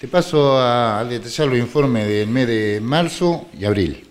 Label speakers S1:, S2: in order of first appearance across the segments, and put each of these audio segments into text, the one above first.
S1: Te paso a detallar los informes del mes de marzo y abril.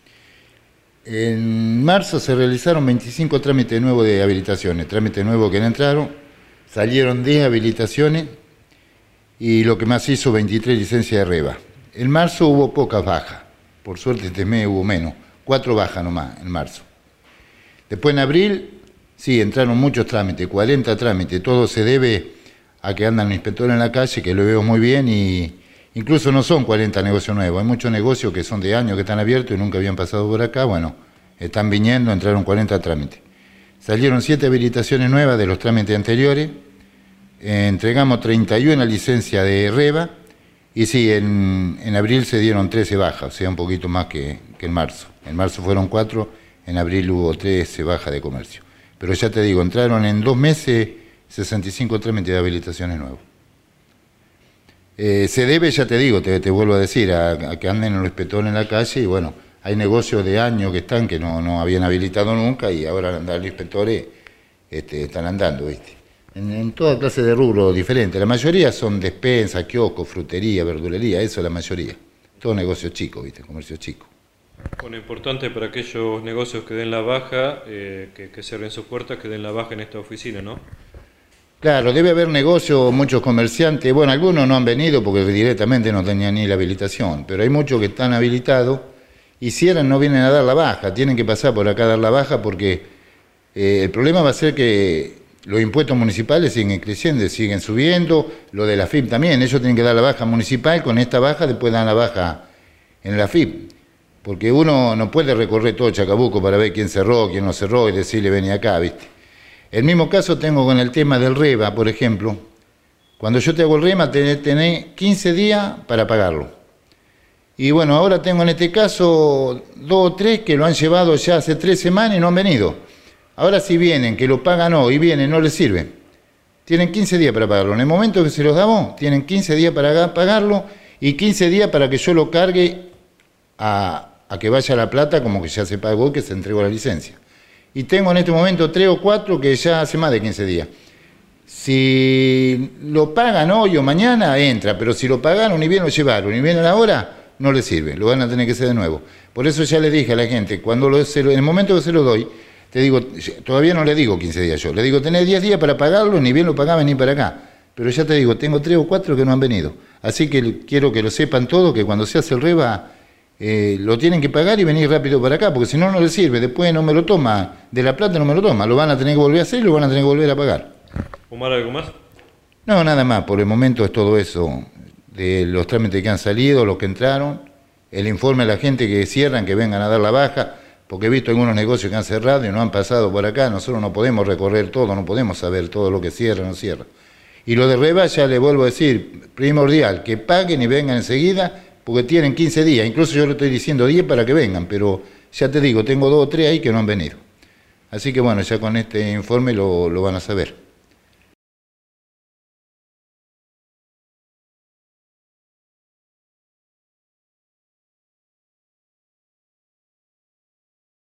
S1: En marzo se realizaron 25 trámites nuevos de habilitaciones, trámites nuevos que entraron, salieron 10 habilitaciones y lo que más hizo 23 licencias de REBA. En marzo hubo pocas bajas, por suerte este mes hubo menos, 4 bajas nomás en marzo. Después en abril, sí, entraron muchos trámites, 40 trámites, todo se debe a que andan los inspectores en la calle, que lo veo muy bien, y incluso no son 40 negocios nuevos, hay muchos negocios que son de años que están abiertos y nunca habían pasado por acá, bueno, están viniendo, entraron 40 trámites. Salieron 7 habilitaciones nuevas de los trámites anteriores, entregamos 31 licencias de REBA, y sí, en abril se dieron 13 bajas, o sea, un poquito más que en marzo. En marzo fueron 4, en abril hubo 13 bajas de comercio. Pero ya te digo, entraron en 2 meses 65 trámites de habilitaciones nuevos. Se debe, ya te digo, te vuelvo a decir, a que anden los inspectores en la calle y bueno, hay negocios de años que están que no habían habilitado nunca y ahora al andar los inspectores están andando, ¿viste? En toda clase de rubros diferentes. La mayoría son despensas, kioscos, frutería, verdulería, eso es la mayoría. Todo negocio chico, ¿viste? Comercio chico.
S2: Bueno, importante para aquellos negocios que den la baja, que cierren sus puertas, que den la baja en esta oficina, ¿no?
S1: Claro, debe haber negocios, muchos comerciantes, bueno, algunos no han venido porque directamente no tenían ni la habilitación, pero hay muchos que están habilitados y cierran, no vienen a dar la baja, tienen que pasar por acá a dar la baja porque el problema va a ser que los impuestos municipales siguen creciendo, siguen subiendo, lo de la FIP también, ellos tienen que dar la baja municipal, con esta baja después dan la baja en la FIP, porque uno no puede recorrer todo Chacabuco para ver quién cerró, quién no cerró y decirle vení acá, ¿viste? El mismo caso tengo con el tema del REBA, por ejemplo. Cuando yo te hago el REBA, tenés 15 días para pagarlo. Y bueno, ahora tengo en este caso 2 o 3 que lo han llevado ya hace 3 semanas y no han venido. Ahora si vienen, que lo pagan hoy y vienen, no les sirve. Tienen 15 días para pagarlo. En el momento que se los damos, tienen 15 días para pagarlo y 15 días para que yo lo cargue a que vaya la plata como que ya se pagó, que se entregó la licencia. Y tengo en este momento 3 o 4 que ya hace más de 15 días. Si lo pagan hoy o mañana, entra, pero si lo pagaron y bien lo llevaron y vienen ahora, no les sirve, lo van a tener que hacer de nuevo. Por eso ya le dije a la gente, en el momento que se lo doy, te digo, todavía no le digo 15 días yo, le digo, tenés 10 días para pagarlo, ni bien lo pagaban ni para acá. Pero ya te digo, tengo 3 o 4 que no han venido. Así que quiero que lo sepan todos, que cuando se hace el REBA, lo tienen que pagar y venir rápido para acá, porque si no, no les sirve. Después no me lo toma, de la plata no me lo toma, lo van a tener que volver a hacer y lo van a tener que volver a pagar.
S2: ¿Omar, algo más?
S1: No, nada más, por el momento es todo eso, de los trámites que han salido, los que entraron, el informe a la gente que cierran, que vengan a dar la baja, porque he visto algunos negocios que han cerrado y no han pasado por acá, nosotros no podemos recorrer todo, no podemos saber todo lo que cierra o no cierra. Y lo de REBA, ya le vuelvo a decir, primordial, que paguen y vengan enseguida, porque tienen 15 días, incluso yo le estoy diciendo 10 para que vengan, pero ya te digo, tengo 2 o 3 ahí que no han venido. Así que bueno, ya con este informe lo van a saber.